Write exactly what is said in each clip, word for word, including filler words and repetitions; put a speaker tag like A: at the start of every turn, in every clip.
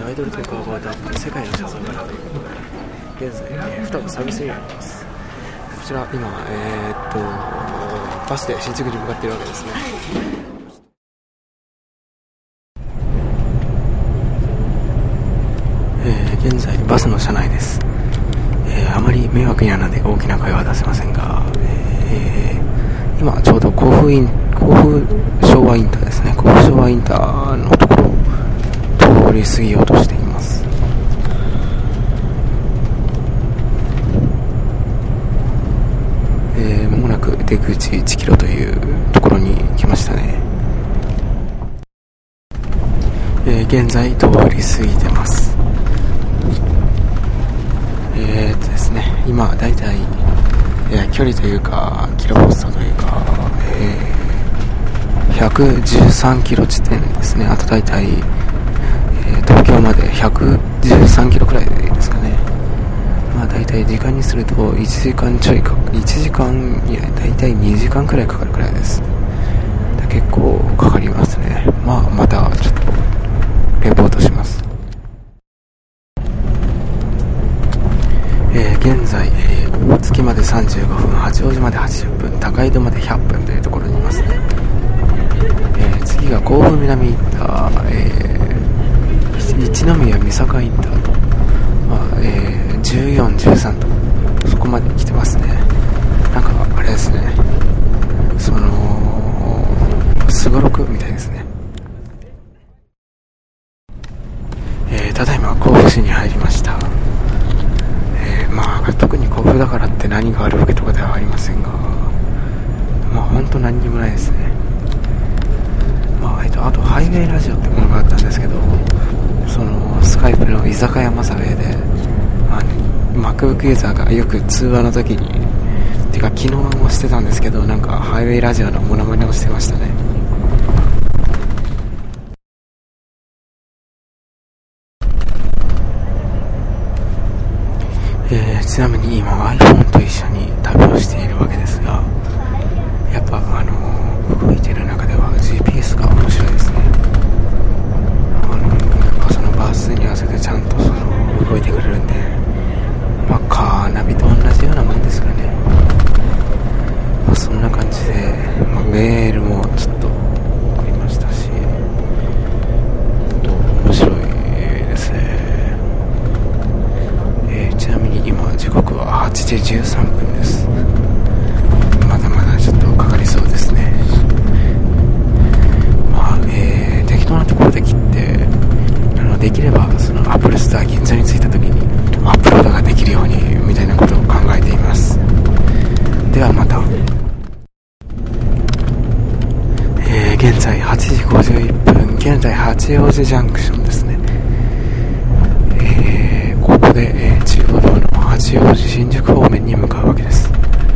A: アイドルテイクアバーダー世界の車窓から現在、えー、双子サービスエリアにいます。こちら今、えー、っとバスで新宿に向かっているわけですね。えー、現在バスの車内です。えー、あまり迷惑になるので大きな声は出せませんが、えー、今ちょうど甲府イン甲府昭和インターですね。甲府昭和インターのところを通り過ぎようとしています。えー、間もなく出口いちキロというところに来ましたね。えー、現在通り過ぎてます。えーとですね、今だいたい、えー、距離というかキロポストというか、えー、ひゃくじゅうさんキロ地点ですね。あとだいたい、えー、東京までひゃくじゅうさんキロくらいですかね。まあだいたい時間にするといちじかんちょいかいちじかん、いやだいたいにじかんくらいかかるくらいです。結構かかりますね。まあまたちょっとレポートします。えー、現在、えー、大月までさんじゅうごふん、八王子まではちじゅっぷん、高井戸までひゃっぷんというところにいますね。えー、次が甲府南インター、えー、一宮三坂インターと、まあえー、じゅうよん、じゅうさんとそこまで来てますね。なんかあれですね、そのすごろくみたいですね。えー、ただいま甲府市に入りました。まあ、特に甲府だからって何があるわけとかではありませんが、まあ本当何にもないですね。まあ、えっと、あとハイウェイラジオってものがあったんですけど、そのスカイプの居酒屋マサウェイで、まあ、MacBook ユーザーがよく通話の時にてか昨日もしてたんですけど、なんかハイウェイラジオのモノマネをしてましたね。えー、ちなみに今 iPhone と一緒に旅をしているわけですが、やっぱあのー、動いている中では ジーピーエス が面白いですね。あのー、そのバースに合わせてちゃんとその動いてくれるんで、まあカーナビと同じようなもんですかね。まあ、そんな感じで、まあ、メールもちょっと送りましたし、と面白いですね。ちなみに今時刻ははちじじゅうさんぷんです。まだまだちょっとかかりそうですね。まあ、えー、適当なところで切って、あのできればそのアップルスター銀座に着いた時にアップロードができるようにみたいなことを考えています。ではまた。えー、現在はちじごじゅういっぷん、現在八王子ジャンクションですね。えー、ここで、えー、中央道の八王子新宿方面に向かうわけです。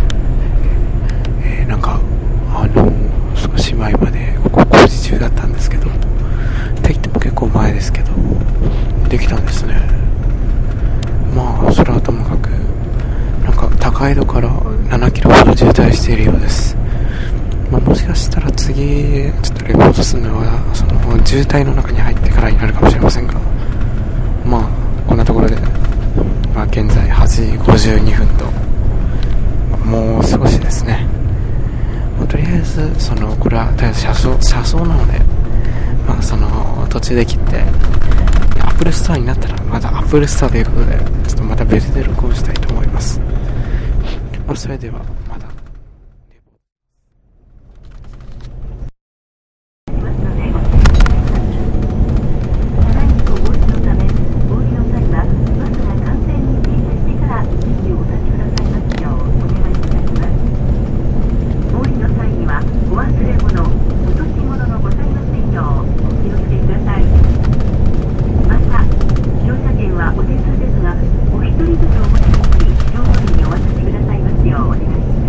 A: えー、なんかあの少し前までここ工事中だったんですけど、って言っても結構前ですけどできたんですね。まあそれはともかく、なんか高井戸からななキロほど渋滞しているようです。まあ、もしかしたら次ちょっとレポートするのはその渋滞の中に入ってからになるかもしれませんが、まあこんなところで、まあ、現在はちじごじゅうにふんと、もう少しですね。まあ、とりあえずそのこれはとりあえず車窓、車窓なので、まあ、その途中で切ってアップルストアになったらまたアップルストアということでちょっとまた別で録音したいと思います。まあ、それではまた。
B: お手数ですが、お一人ずつお持ち帰り、両取りにお渡しくださいますようお願いします。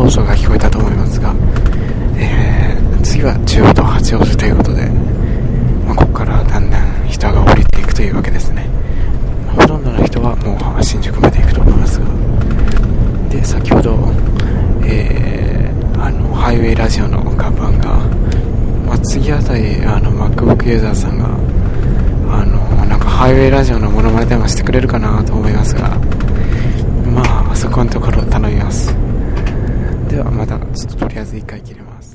A: 放送が聞こえたと思いますが、えー、次は中央と八王子ということで、まあ、ここからだんだん人が降りていくというわけですね。まあ、ほとんどの人はもう新宿まで行くと思いますが、で先ほど、えー、あのハイウェイラジオの看板が、まあ、次あたりあの MacBook ユーザーさんがあのなんかハイウェイラジオのモノマネでもしてくれるかなと思いますが、まあそこのところを頼みます。ではまたちょっととりあえず一回切れます。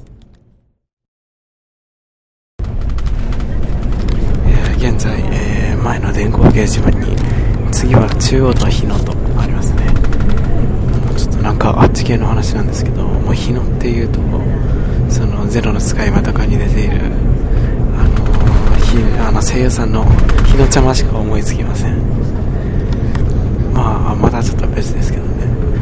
A: えー、現在、えー、前の電光掲示板に次は中央と日野とありますね。もうちょっとなんかあっち系の話なんですけど、もう日野っていうとそのゼロの使い魔とかに出ているあのー、あの声優さんの日野ちゃましか思いつきません。まあまたちょっと別ですけどね。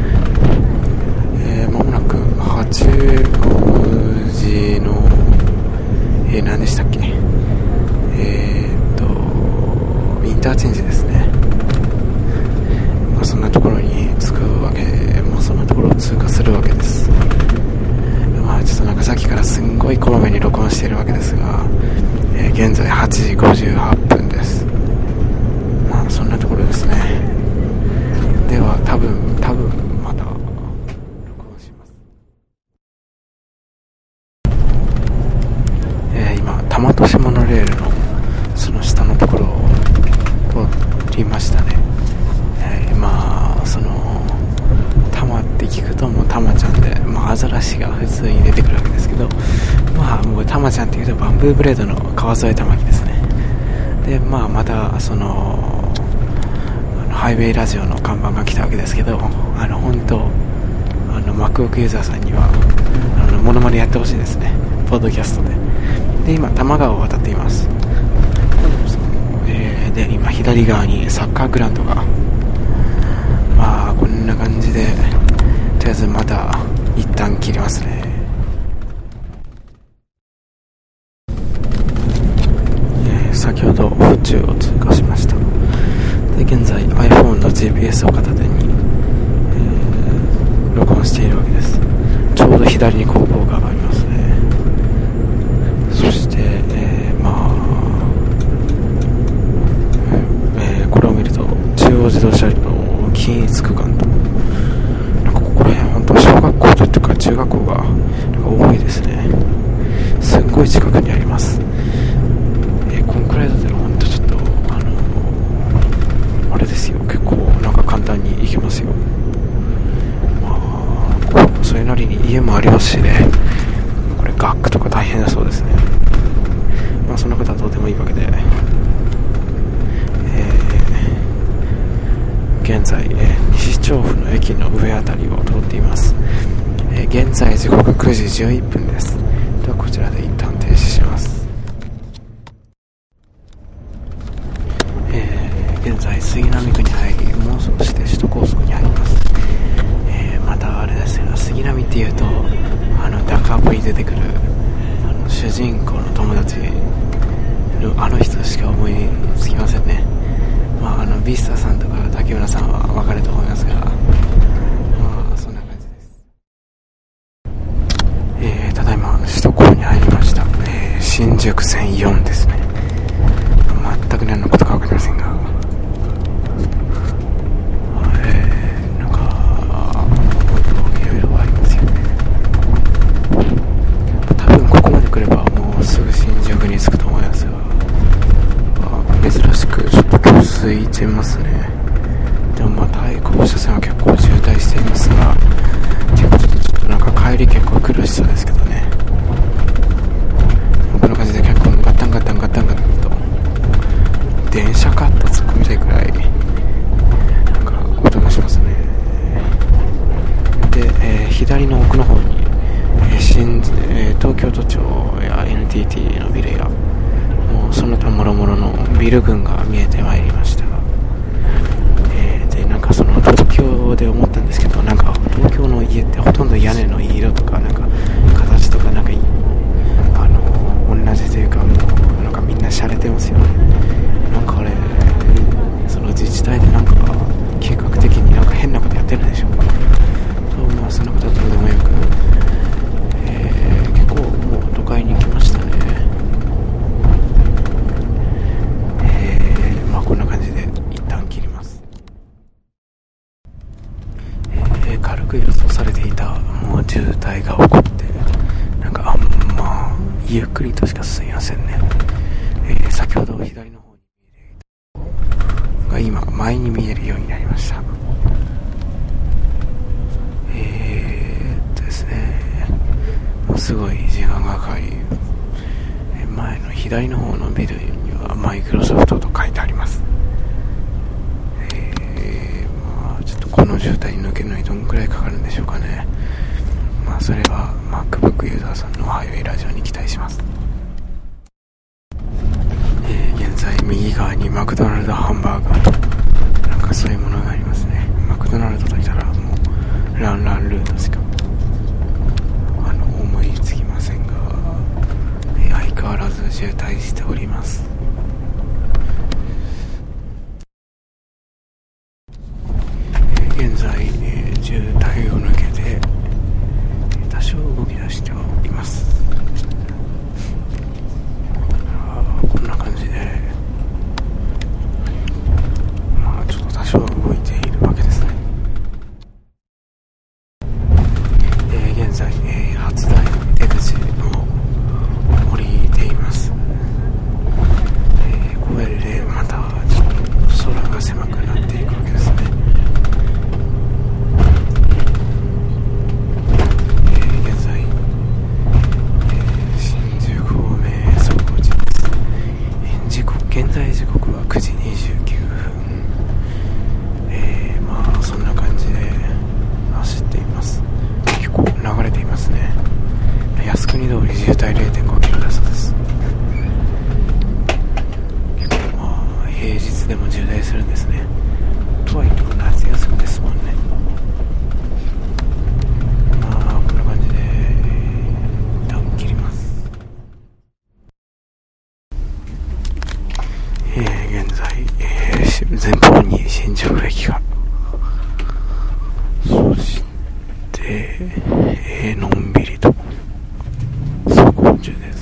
A: えー、間もなく八王子の、えー、何でしたっけ、えー、っとインターチェンジですね。まあ、そんなところに着くわけ、まあ、そんなところを通過するわけです。まあちょっとなんかさっきからすんごいこまめに録音しているわけですが、えー、現在はちじごじゅうはっぷんです。まあそんなところですね。では多分多分また録音します。えー、今多摩都市モノレールのその下のところを通りましたね。えー、まあその多摩って聞くともう多摩ちゃんで、まあ、アザラシが普通に出てくるわけですけど、まあもう多摩ちゃんっていうとバンブーブレードの川添玉木ですね。でまあまたそのハイウェイラジオの看板が来たわけですけど、あの本当あの MacBook ユーザーさんにはあのモノマネやってほしいですね、ポッドキャストで。で今多摩川を渡っています。えー、で今左側にサッカーグラウンドが、まあこんな感じでとりあえずまた一旦切りますね。えー、先ほど府中を通過しました。で現在 iPhone の ジーピーエス を片手に、えー、録音しているわけです。ちょうど左に高校がありますね。そして、えー、まあ、えー、これを見ると中央自動車道の均一区間と、なんかここら辺本当小学校というか中学校がなんか多いですね。すんごい近くにあります。えー、こんくらいだったら本当ちょっとあのー、あれですよ、結構なんか簡単に行けますよ。まあそれなりに家もありますしね。これ学区とか大変だそうですね。まあそんなことはどうでもいいわけで、えー、現在、えー、西調布の駅の上あたりを通っています。えー、現在時刻くじじゅういっぷんです。ではこちらで一旦停止します。えー、現在杉並区に入り、もう少しで首都高速に入ります。えー、またあれですよ、杉並っていうとあのダカーポに出てくるあの主人公の友達のあの人しか思いつきませんね。まああのビスタさんとか竹村さんは分かると思いますが、まあそんな感じです。えー、ただいま首都高に入りました。えー、新宿線よんですね。全く何のことか分かりませんが、えー、なんかもっといろいろありますよね。多分ここまで来ればもうすぐ新宿に着くと思いますが、珍しくちょっと今日空いてますね。でもまあ対向車線は結構渋滞していますが、ということでちょっとなんか帰り結構苦しそうですけどね。こんな感じで結構ガタンガタンガタンガタンと電車かと突っ込みたいくらいなんか音がしますね。で、えー、左の奥の方に、えー新えー、東京都庁や エヌティーティー のビルやもうその他もろもろのビル群が見えてまいりました。えー、でなんかその東京で思ったんですけど、なんか東京の家ってほとんど屋根の色とかなんか形とかなんかあの同じというか、もうなんかみんな洒落てますよね。なんかあれその自治体でなんか計画的になんか変なことやってるんでしょうか。そう、まあそんなことはどうでもよく、 先ほど左の方に見えるが今前に見えるようになりました。えーっとですねもうすごい時間がかかり、前の左の方のビルにはマイクロソフトと書いてあります。えー、まあちょっとこの渋滞に抜けるのにどんくらいかかるんでしょうかね。まあそれは MacBook ユーザーさんのハイウェイラジオに期待します。えー、現在右側にマクドナルドハンバーガーとなんかそういうものがありますね。マクドナルドといったらもうランランルートしかあの思いつきませんが、えー、相変わらず渋滞しております。えー、現在、えー、渋滞を抜けて多少動き出してはいます。こんな感じで、まあちょっと多少動いているわけですね。えー、現在、えー、初台出口を降りています。えー、これでまたちょっと空が狭くなっていくわけですね。えー、現在、えー、新宿方面走行中です。時刻現在時刻はくじにじゅうきゅうふん、えー、まあそんな感じで走っています。結構流れていますね。靖国通り渋滞 れいてんごキロだそうです。結構まあ平日でも渋滞するんですね。とはいっても夏休みですもんね。まあこんな感じで一旦切ります。えー、現在、えー、前方に新宿駅が、そして、えー、のんびりと走行中です。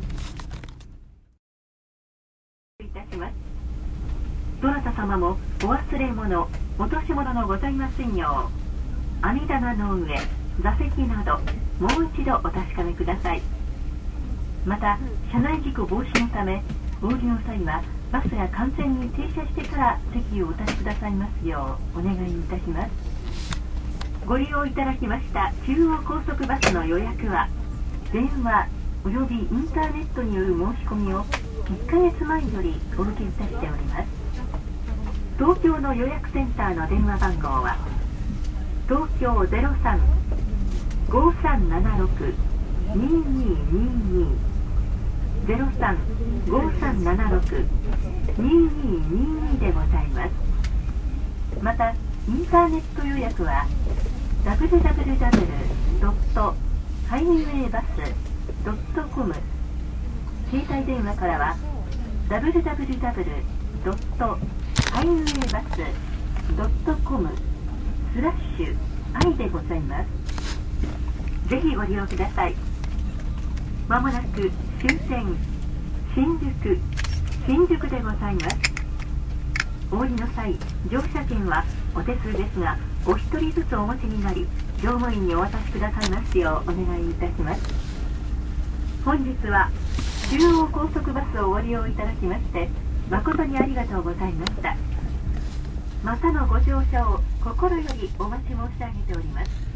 B: いたします。どなた様もお忘れ物、落とし物のございませんよう、網棚の上、座席などもう一度お確かめください。また車内事故防止のためお降りの際はバスが完全に停車してから席をお立ちくださいますようお願いいたします。ご利用いただきました中央高速バスの予約は電話およびインターネットによる申し込みをいっかげつまえよりお受けいたしております。東京の予約センターの電話番号は東京 ゼロさん ごさんななろく にーにーにーにー ゼロさん ごさんななろく にーにーにーにー でございます。またインターネット予約は ダブリューダブリューダブリュー ドット ハイウェイバス ドット コム 携帯電話からは ダブリューダブリューダブリュー ドット ハイウェイバス ドット コム スラッシュ アイ でございます。ぜひご利用ください。まもなく終点新宿新宿でございます。お降りの際乗車券はお手数ですがお一人ずつお持ちになり乗務員にお渡しくださいますようお願いいたします。本日は中央高速バスをご利用いただきまして誠にありがとうございました。またのご乗車を心よりお待ち申し上げております。